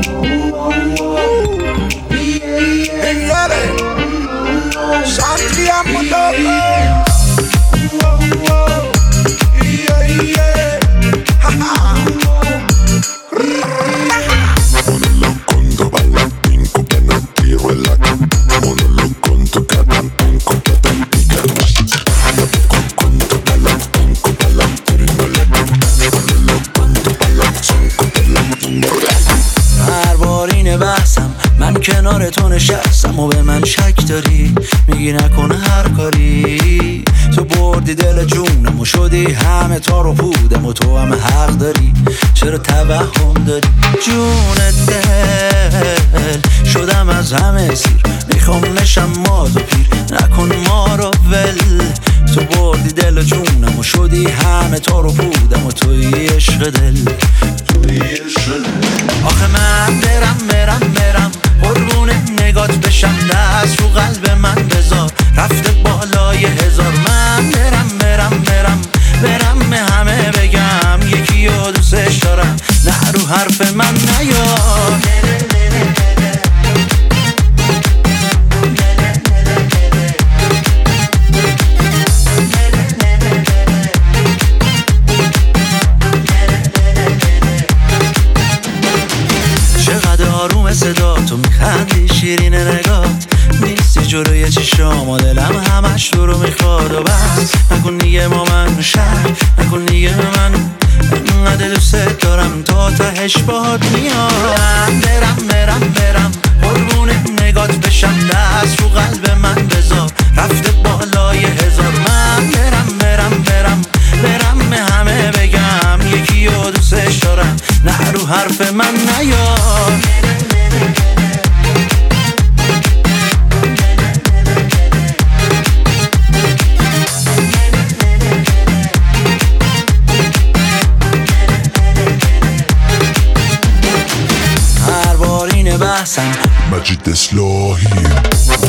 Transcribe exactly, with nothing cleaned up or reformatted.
کنار تو نشستم و به من شک داری، میگی نکنه هر کاری. تو بردی دل جونم و شدی همه تار و پودم و تو هم حق داری. چرا توهم داری جون دل؟ شدم از همه سیر، میخوام نشم ماز و پیر، نکن ما رو ول. تو بردی دل جونم و شدی همه تار و پودم و توی عشق دل. آخه من برم برم برم قربون نگات بشم، دست رو قلب من بذار رفته بالای هزار. من برم برم برم برم به همه بگم یکی رو دوستش دارم، نه رو حرف من نیا. آروم صدا تو میخندی شیرین نگات، نیستی جلوی چشام و دلم همش تو رو میخواد. و بس نکن دیگه ما من شهر، نکن دیگه من انقدر دوست دارم تا تهش باهات میام. برم برم برم قربون نگات بشم، دست رو قلب من بذار رفته بالای هزار. من برم برم برم برم به همه بگم یکی رو دوستش دارم، نه رو حرف من نیا. مجید اصلاحی